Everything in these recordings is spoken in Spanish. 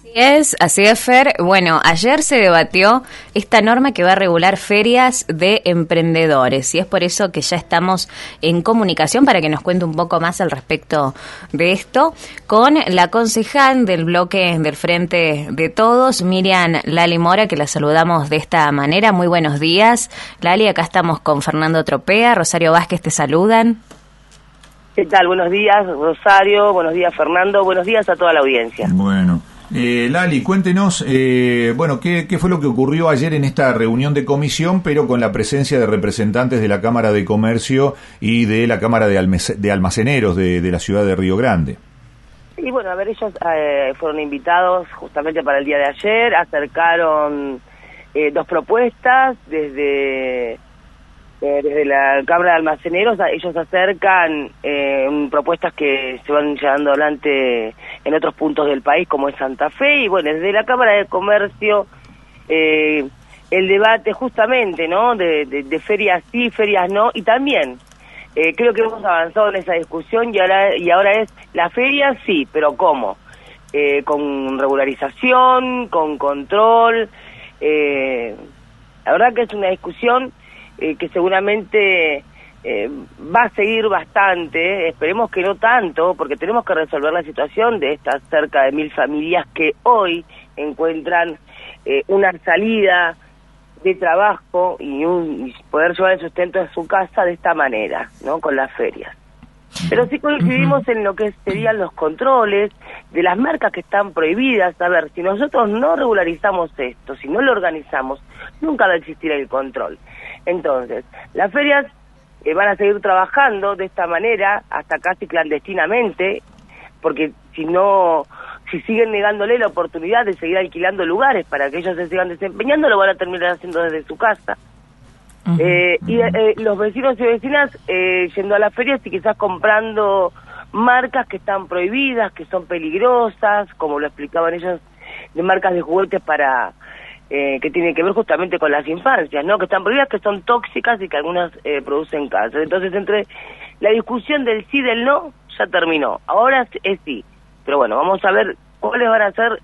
Así es, Fer. Bueno, ayer se debatió esta norma que va a regular ferias de emprendedores y es por eso que ya estamos en comunicación para que nos cuente un poco más al respecto de esto con la concejal del bloque del Frente de Todos, Miriam Lali Mora, que la saludamos de esta manera. Muy buenos días, Lali. Acá estamos con Fernando Tropea, Rosario Vázquez te saludan. ¿Qué tal? Buenos días, Rosario. Buenos días, Fernando. Buenos días a toda la audiencia. Bueno. Lali, cuéntenos, ¿qué fue lo que ocurrió ayer en esta reunión de comisión, pero con la presencia de representantes de la Cámara de Comercio y de la Cámara de Almaceneros de la ciudad de Río Grande? Y bueno, a ver, ellos fueron invitados justamente para el día de ayer, acercaron dos propuestas desde la Cámara de Almaceneros. Ellos acercan propuestas que se van llevando adelante en otros puntos del país, como es Santa Fe, y bueno, desde la Cámara de Comercio, el debate justamente, ¿no?, de ferias sí, ferias no, y también creo que hemos avanzado en esa discusión, y ahora es, la feria sí, pero ¿cómo? Con regularización, con control, la verdad que es una discusión que seguramente va a seguir bastante, esperemos que no tanto, porque tenemos que resolver la situación de estas cerca de 1000 familias que hoy encuentran una salida de trabajo y poder llevar el sustento de su casa de esta manera, ¿no?, con las ferias. Pero sí coincidimos en lo que serían los controles de las marcas que están prohibidas. A ver, si nosotros no regularizamos esto, si no lo organizamos, nunca va a existir el control. Entonces, las ferias van a seguir trabajando de esta manera, hasta casi clandestinamente, porque si siguen negándole la oportunidad de seguir alquilando lugares para que ellos se sigan desempeñando, lo van a terminar haciendo desde su casa. Los vecinos y vecinas yendo a las ferias y quizás comprando marcas que están prohibidas, que son peligrosas, como lo explicaban ellos, de marcas de juguetes que tienen que ver justamente con las infancias, ¿no?, que están prohibidas, que son tóxicas y que algunas producen cáncer. Entonces, entre la discusión del sí y del no, ya terminó. Ahora es sí. Pero bueno, vamos a ver cuáles van a ser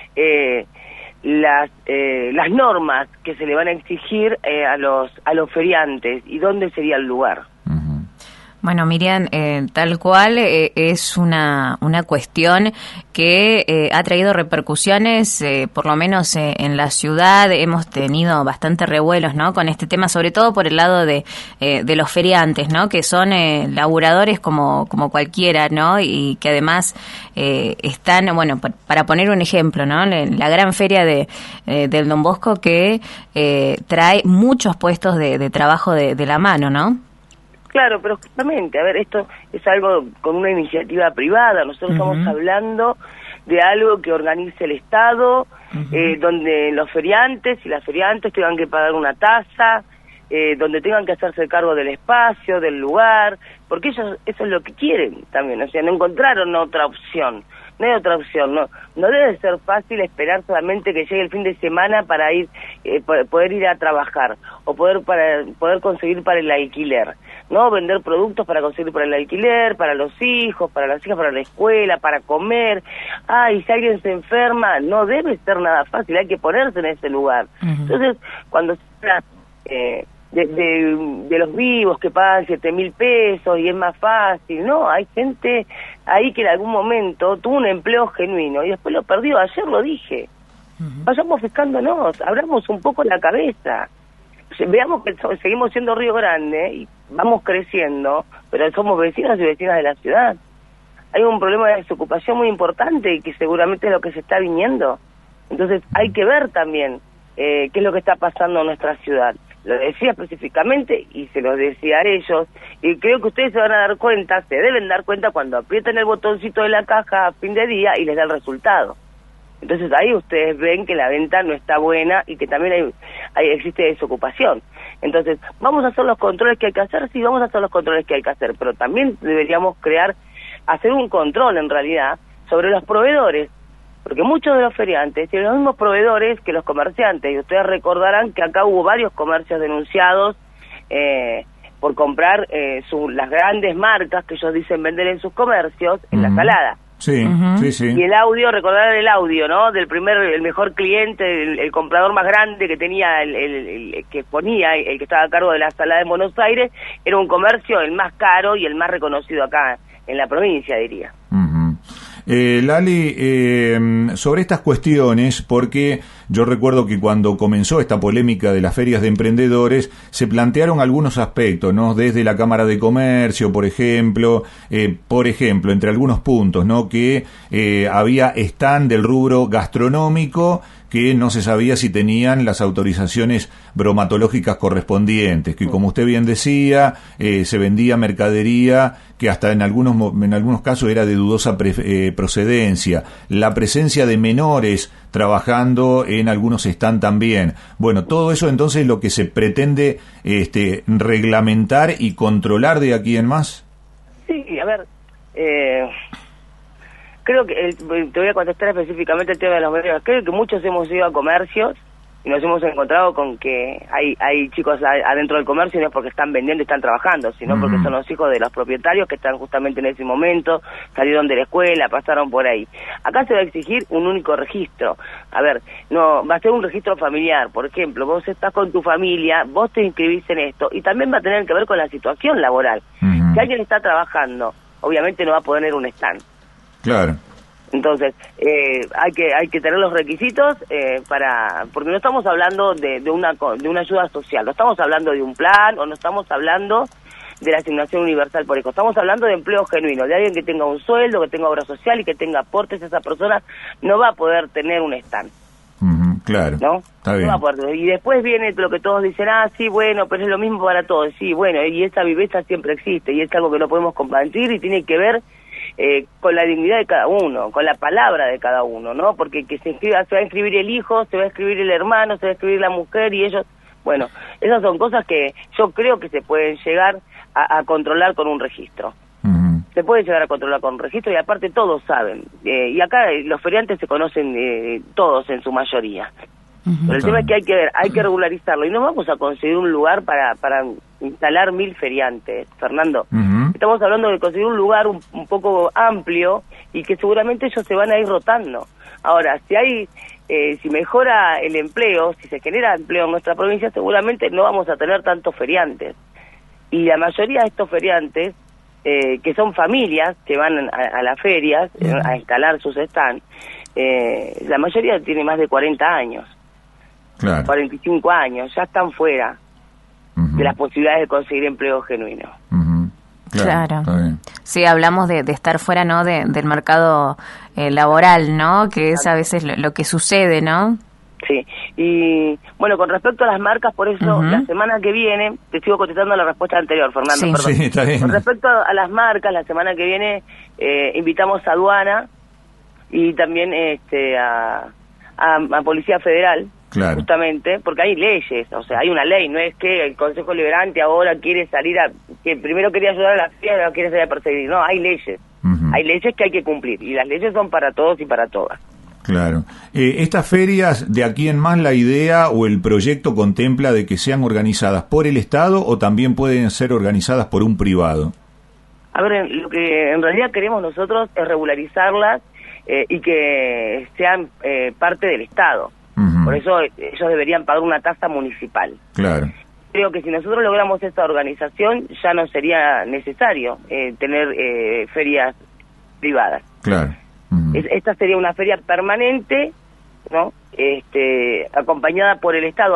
las normas que se le van a exigir a los feriantes y dónde sería el lugar. Bueno, Miriam, tal cual es una cuestión que ha traído repercusiones, por lo menos en la ciudad. Hemos tenido bastante revuelos, ¿no?, con este tema, sobre todo por el lado de los feriantes, ¿no?, que son laburadores como cualquiera, ¿no?, y que además están, bueno, para poner un ejemplo, ¿no?, la gran feria del Don Bosco que trae muchos puestos de trabajo de la mano, ¿no? Claro, pero justamente, a ver, esto es algo con una iniciativa privada. Nosotros estamos hablando de algo que organice el Estado, donde los feriantes y las feriantes tengan que pagar una tasa, donde tengan que hacerse cargo del espacio, del lugar, porque ellos eso es lo que quieren también, o sea, no encontraron otra opción. No hay otra opción, no debe ser fácil esperar solamente que llegue el fin de semana para poder ir a trabajar o poder conseguir para el alquiler, ¿no? Vender productos para conseguir para el alquiler, para los hijos, para las hijas, para la escuela, para comer. Y si alguien se enferma, no debe ser nada fácil, hay que ponerse en ese lugar. Entonces, cuando se habla de los vivos que pagan 7.000 pesos y es más fácil, no, hay gente ahí que en algún momento tuvo un empleo genuino y después lo perdió. Ayer lo dije, vayamos fijándonos, abramos un poco la cabeza, veamos que seguimos siendo Río Grande y vamos creciendo, pero somos vecinos y vecinas de la ciudad. Hay un problema de desocupación muy importante y que seguramente es lo que se está viniendo. Entonces hay que ver también qué es lo que está pasando en nuestra ciudad. Lo decía específicamente y se los decía a ellos, y creo que ustedes se van a dar cuenta, se deben dar cuenta cuando aprietan el botoncito de la caja a fin de día y les da el resultado. Entonces ahí ustedes ven que la venta no está buena y que también existe desocupación. Entonces, ¿vamos a hacer los controles que hay que hacer? Sí, vamos a hacer los controles que hay que hacer, pero también deberíamos hacer un control en realidad sobre los proveedores, porque muchos de los feriantes tienen los mismos proveedores que los comerciantes, y ustedes recordarán que acá hubo varios comercios denunciados por comprar las grandes marcas que ellos dicen vender en sus comercios en la Salada. Sí, sí. Y el audio, recordar el audio, ¿no? El mejor cliente, el comprador más grande que tenía, el que ponía, el que estaba a cargo de la sala de Buenos Aires, era un comercio el más caro y el más reconocido acá en la provincia, diría. Lali, sobre estas cuestiones, porque yo recuerdo que cuando comenzó esta polémica de las ferias de emprendedores, se plantearon algunos aspectos, ¿no? Desde la Cámara de Comercio, por ejemplo, entre algunos puntos, ¿no? Que había stand del rubro gastronómico que no se sabía si tenían las autorizaciones bromatológicas correspondientes, que como usted bien decía, se vendía mercadería que hasta en algunos casos era de dudosa procedencia, la presencia de menores trabajando en algunos stands también. Bueno, todo eso entonces es lo que se pretende reglamentar y controlar de aquí en más. Sí, a ver, creo que, te voy a contestar específicamente el tema de los menores. Creo que muchos hemos ido a comercios y nos hemos encontrado con que hay chicos adentro del comercio, y no es porque están vendiendo y están trabajando, sino porque son los hijos de los propietarios que están justamente en ese momento, salieron de la escuela, pasaron por ahí. Acá se va a exigir un único registro. A ver, no va a ser un registro familiar. Por ejemplo, vos estás con tu familia, vos te inscribís en esto, y también va a tener que ver con la situación laboral. Si alguien está trabajando, obviamente no va a poder tener un stand. Claro. Entonces, hay que tener los requisitos porque no estamos hablando de una ayuda social, no estamos hablando de un plan, o no estamos hablando de la asignación universal por hijo, estamos hablando de empleo genuino, de alguien que tenga un sueldo, que tenga obra social y que tenga aportes. Esa persona no va a poder tener un stand. Claro, ¿no? Está bien. No va a poder. Y después viene lo que todos dicen, sí, bueno, pero es lo mismo para todos. Sí, bueno, y esa viveza siempre existe, y es algo que no podemos compartir, y tiene que ver con la dignidad de cada uno, con la palabra de cada uno, ¿no? Porque se va a inscribir el hijo, se va a inscribir el hermano, se va a inscribir la mujer, y ellos, bueno, esas son cosas que yo creo que se pueden llegar a controlar con un registro. Se puede llegar a controlar con un registro, y aparte todos saben, y acá los feriantes se conocen todos en su mayoría. Pero el tema es que hay que regularizarlo, y no vamos a conseguir un lugar para instalar 1000 feriantes, Fernando. Estamos hablando de conseguir un lugar un poco amplio, y que seguramente ellos se van a ir rotando. Ahora, si mejora el empleo, si se genera empleo en nuestra provincia, seguramente no vamos a tener tantos feriantes. Y la mayoría de estos feriantes, que son familias que van a las ferias a instalar sus stands, la mayoría tiene más de 40 años. Claro. 45 años, ya están fuera de las posibilidades de conseguir empleo genuino. Claro. Sí, hablamos de estar fuera, ¿no? Del mercado laboral, ¿no? Que es a veces lo que sucede, ¿no? Sí, y bueno, con respecto a las marcas, por eso la semana que viene, te sigo contestando la respuesta anterior, Fernando, perdón. Sí, está bien. Con respecto a las marcas, la semana que viene invitamos a aduana y también a Policía Federal. Claro. Justamente, porque hay leyes, o sea, hay una ley, no es que el Consejo Liberante ahora quiere que primero quería ayudar a las ferias y ahora quiere salir a perseguir. No, hay leyes. Hay leyes que hay que cumplir, y las leyes son para todos y para todas. Claro. Estas ferias, de aquí en más, la idea o el proyecto contempla de que sean organizadas por el Estado, o también pueden ser organizadas por un privado. A ver, lo que en realidad queremos nosotros es regularizarlas y que sean parte del Estado. Por eso ellos deberían pagar una tasa municipal. Claro. Creo que si nosotros logramos esta organización, ya no sería necesario tener ferias privadas. Claro. Esta sería una feria permanente, ¿no? Acompañada por el Estado,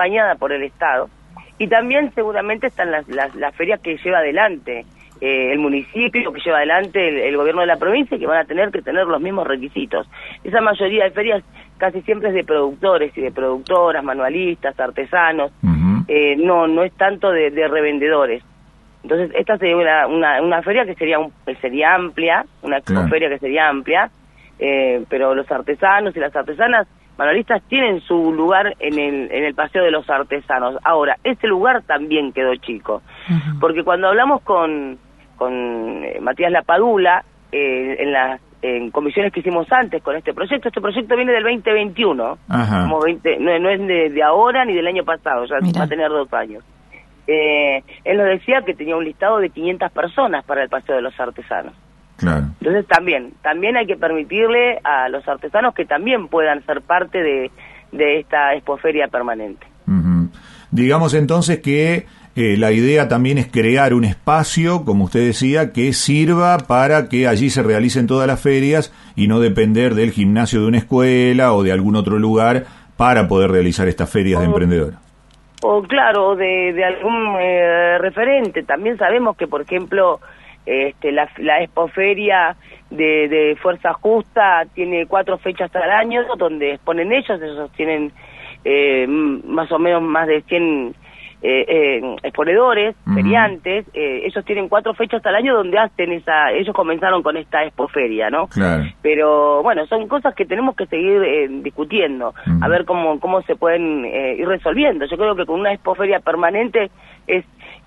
y también seguramente están las ferias que lleva adelante el municipio, que lleva adelante el gobierno de la provincia, que van a tener que tener los mismos requisitos. Esa mayoría de ferias casi siempre es de productores y de productoras, manualistas, artesanos, no es tanto de revendedores. Entonces esta sería una feria que sería amplia, una expoferia que sería amplia, pero los artesanos y las artesanas manualistas tienen su lugar en el Paseo de los Artesanos. Ahora, ese lugar también quedó chico, porque cuando hablamos con Matías Lapadula, en comisiones que hicimos antes con este proyecto viene del 2021, como no es de ahora ni del año pasado, ya va a tener 2 años. Él nos decía que tenía un listado de 500 personas para el Paseo de los Artesanos. Claro. Entonces también hay que permitirle a los artesanos que también puedan ser parte de esta expoferia permanente. Uh-huh. Digamos entonces que la idea también es crear un espacio, como usted decía, que sirva para que allí se realicen todas las ferias y no depender del gimnasio de una escuela o de algún otro lugar para poder realizar estas ferias de emprendedores. O claro, de algún referente. También sabemos que, por ejemplo, la expoferia de Fuerza Justa tiene 4 fechas al año donde exponen ellos tienen más o menos más de 100 exponedores, feriantes. Ellos tienen 4 fechas al año donde hacen ellos comenzaron con esta expoferia, ¿no? Claro. Pero bueno, son cosas que tenemos que seguir discutiendo, a ver cómo se pueden ir resolviendo. Yo creo que con una expoferia permanente es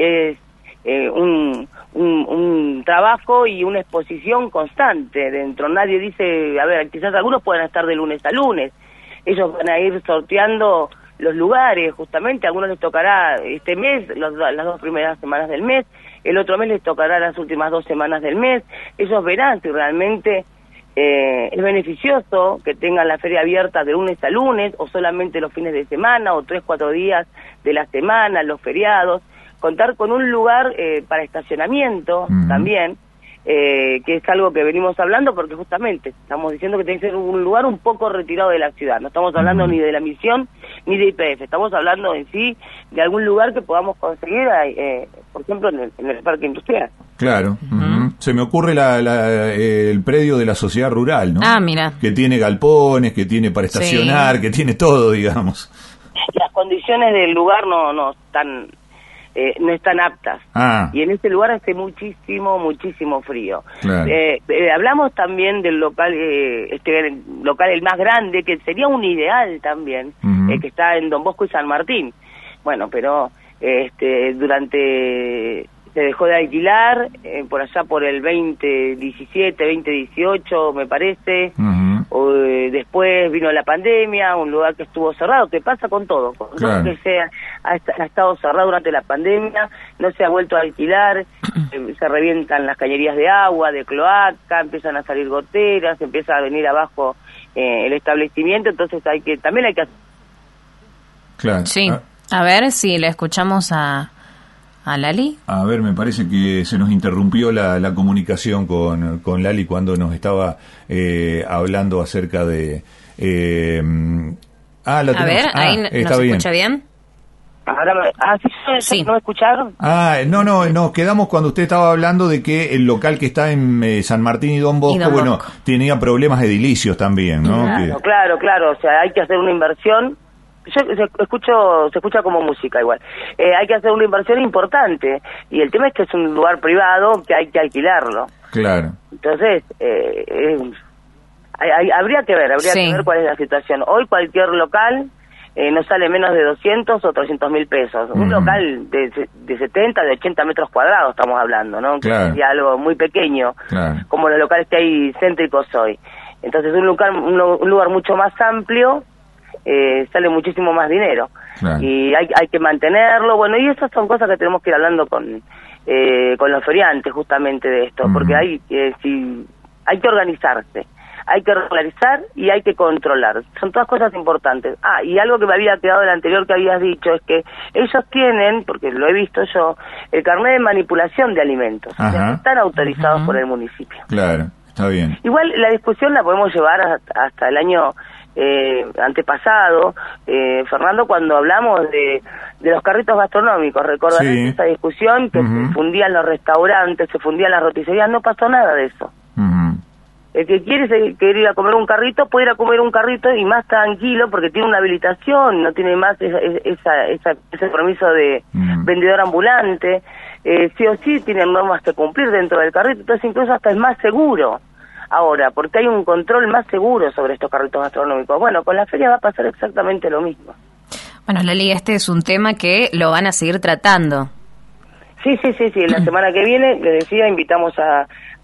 un trabajo y una exposición constante dentro. Nadie dice, a ver, quizás algunos puedan estar de lunes a lunes. Ellos van a ir sorteando los lugares, justamente. A algunos les tocará este mes, las 2 primeras semanas del mes, el otro mes les tocará las últimas 2 semanas del mes. Ellos verán si realmente es beneficioso que tengan la feria abierta de lunes a lunes, o solamente los fines de semana, o 3-4 días de la semana, los feriados. Contar con un lugar para estacionamiento también, que es algo que venimos hablando, porque justamente estamos diciendo que tiene que ser un lugar un poco retirado de la ciudad. No estamos hablando ni de la Misión ni de YPF, estamos hablando en sí de algún lugar que podamos conseguir, por ejemplo, en el parque industrial. Claro. Se me ocurre el predio de la sociedad rural, ¿no? Ah, mira. Que tiene galpones, que tiene para estacionar, que tiene todo, digamos. Las condiciones del lugar no están aptas. Y en este lugar hace muchísimo frío. Claro. Hablamos también del local, local el más grande, que sería un ideal también, que está en Don Bosco y San Martín. Bueno, pero se dejó de alquilar por allá por el 2017, 2018, me parece. Después vino la pandemia, un lugar que estuvo cerrado. ¿Qué pasa con todo? Claro. Que ha estado cerrado durante la pandemia, no se ha vuelto a alquilar, se revientan las cañerías de agua, de cloaca, empiezan a salir goteras, empieza a venir abajo el establecimiento. Entonces también hay que hacer. Claro. Sí, a ver si le escuchamos a Lali. A ver, me parece que se nos interrumpió la comunicación con Lali cuando nos estaba hablando acerca de... a ver, ahí ¿nos escucha bien? Ahora, sí. ¿No me escucharon? Nos quedamos cuando usted estaba hablando de que el local que está en San Martín y Don Bosco, tenía problemas edilicios también, ¿no? Claro, o sea, hay que hacer una inversión. Se escucha como música igual. Hay que hacer una inversión importante, y el tema es que es un lugar privado que hay que alquilarlo. Claro. Entonces, habría que ver cuál es la situación. Hoy cualquier local no sale menos de 200 o 300 mil pesos. Un local de 70, de 80 metros cuadrados estamos hablando, ¿no? Claro. Que sería algo muy pequeño, como los locales que hay céntricos hoy. Entonces un lugar mucho más amplio sale muchísimo más dinero. Claro. Y hay que mantenerlo. Bueno, y esas son cosas que tenemos que ir hablando con los feriantes justamente de esto, porque hay que organizarse, hay que regularizar y hay que controlar. Son todas cosas importantes. Y algo que me había quedado del anterior que habías dicho es que ellos tienen, porque lo he visto yo, el carnet de manipulación de alimentos. O sea, están autorizados por el municipio. Claro, está bien. Igual la discusión la podemos llevar hasta el año antepasado, Fernando, cuando hablamos de los carritos gastronómicos. Recordarás esa discusión que se fundían los restaurantes, se fundían las roticerías. No pasó nada de eso. El que quiere ir a comer un carrito puede ir a comer un carrito, y más tranquilo, porque tiene una habilitación, no tiene más ese permiso de vendedor ambulante. Sí o sí tienen normas que cumplir dentro del carrito, entonces incluso hasta es más seguro ahora, porque hay un control más seguro sobre estos carritos gastronómicos. Bueno, con la feria va a pasar exactamente lo mismo. Bueno, Lali, este es un tema que lo van a seguir tratando. Sí. La semana que viene, les decía, invitamos a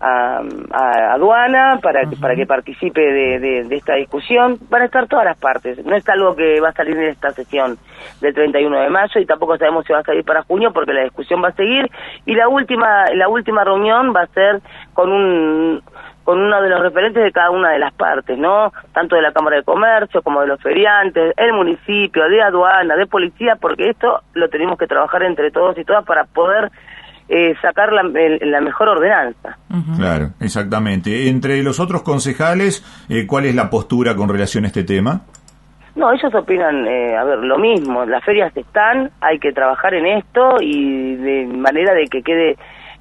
a aduana para que participe de esta discusión. Van a estar todas las partes, no es algo que va a salir en esta sesión del 31 de mayo y tampoco sabemos si va a salir para junio porque la discusión va a seguir y la última reunión va a ser con uno de los referentes de cada una de las partes, ¿no? Tanto de la Cámara de Comercio como de los feriantes, el municipio, de aduana, de policía, porque esto lo tenemos que trabajar entre todos y todas para poder sacar la mejor ordenanza. Claro, exactamente. Entre los otros concejales, ¿cuál es la postura con relación a este tema? No, ellos opinan, lo mismo. Las ferias están, hay que trabajar en esto y de manera de que quede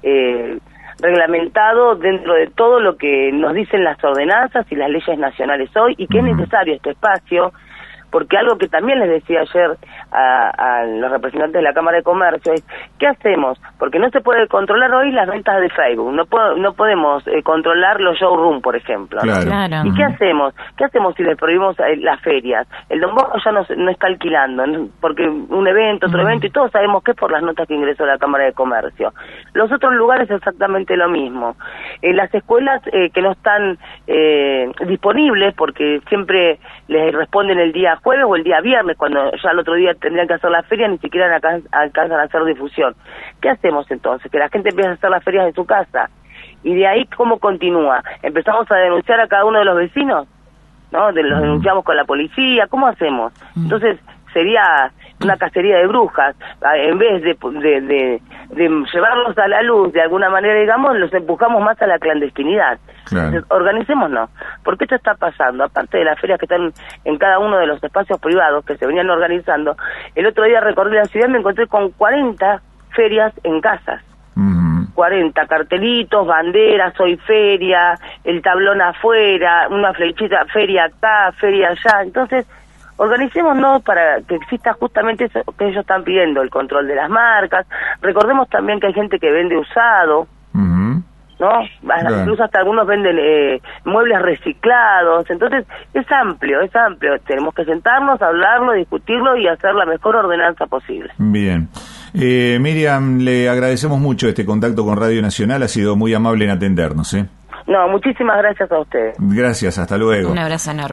reglamentado dentro de todo lo que nos dicen las ordenanzas y las leyes nacionales hoy y que es necesario este espacio. Porque algo que también les decía ayer a los representantes de la Cámara de Comercio es, ¿qué hacemos? Porque no se puede controlar hoy las ventas de Facebook, no podemos controlar los showroom, por ejemplo. Claro. ¿Y qué hacemos? ¿Qué hacemos si les prohibimos las ferias? El Don Bosco ya no está alquilando, porque un evento, otro evento, y todos sabemos que es por las notas que ingresó la Cámara de Comercio. Los otros lugares exactamente lo mismo. Las escuelas que no están disponibles, porque siempre les responden el día jueves o el día viernes, cuando ya el otro día tendrían que hacer la feria, ni siquiera alcanzan a hacer difusión. ¿Qué hacemos entonces? Que la gente empiece a hacer las ferias de su casa. Y de ahí, ¿cómo continúa? ¿Empezamos a denunciar a cada uno de los vecinos? ¿No? Los denunciamos con la policía, ¿cómo hacemos? Entonces, sería una cacería de brujas. En vez de llevarlos a la luz, de alguna manera, digamos, los empujamos más a la clandestinidad. Claro. Entonces, organicémonos, porque esto está pasando, aparte de las ferias que están en cada uno de los espacios privados que se venían organizando. El otro día recorrí la ciudad y me encontré con 40 ferias en casas. 40 cartelitos, banderas, hoy feria, el tablón afuera, una flechita, feria acá, feria allá. Entonces, organicémonos para que exista justamente eso que ellos están pidiendo, el control de las marcas. Recordemos también que hay gente que vende usado, ¿no? Incluso hasta algunos venden muebles reciclados. Entonces, es amplio. Tenemos que sentarnos, hablarlo, discutirlo y hacer la mejor ordenanza posible. Bien. Miriam, le agradecemos mucho este contacto con Radio Nacional, ha sido muy amable en atendernos. No, muchísimas gracias a ustedes. Gracias, hasta luego. Un abrazo enorme.